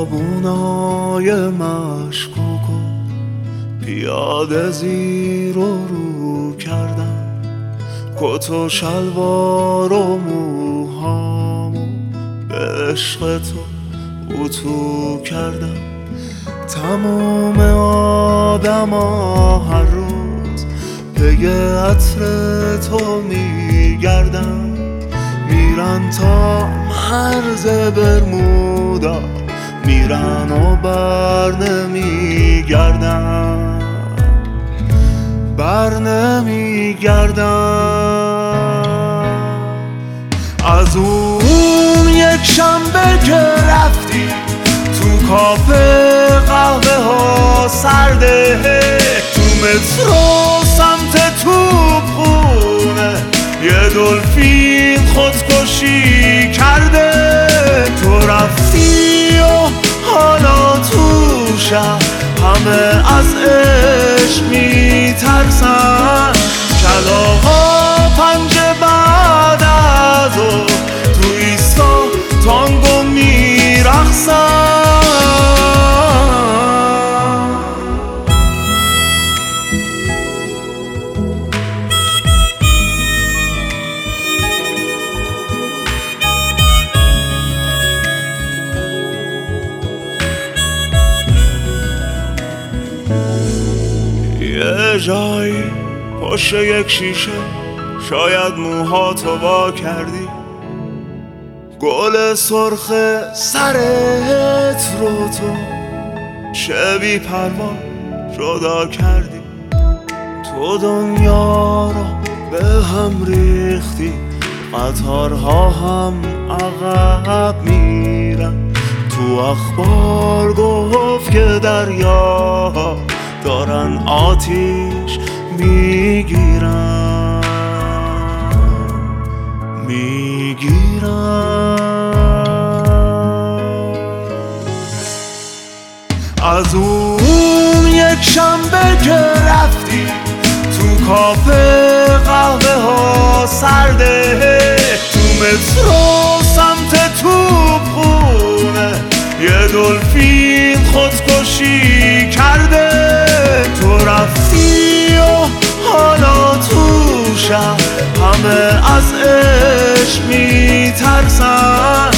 خیابونای مشکوک و پیاده زیر و رو کردم، کت و شلوار و موهامو به عشق تو اتو کردم. تمام آدما هر روز پی عطر تو میگردن، میرن تا مرز برمودا، میرن و بر نمیگردن، بر نمیگردن. از اون یک شنبه که رفتی تو کافه قهوه ها سرده، تو مترو سمت توپخونه یه دلفین خودکشی کرده. تو رفتی و حالا تو شهر همه از عشق میترسن، کلاغا پنجه بعد از او تو ایستا تانگو میرقصن. یه جایی پشت یک شیشه شاید موهاتو وا کردی، گل سرخ سرت رو تو چه بی پروا جدا کردی. تو دنیا رو به هم ریختی، قطارها هم عقب میرن. تو اخبار گفت که دریاها دارن آتیش میگیرن، از اون یک شنبه که رفتی تو کافه قهوه ها سرده، تو مترو سمت توپخونه یه دلفین خودکشی کرده. تو رفتی و حالا تو شهر همه از عشق میترسن،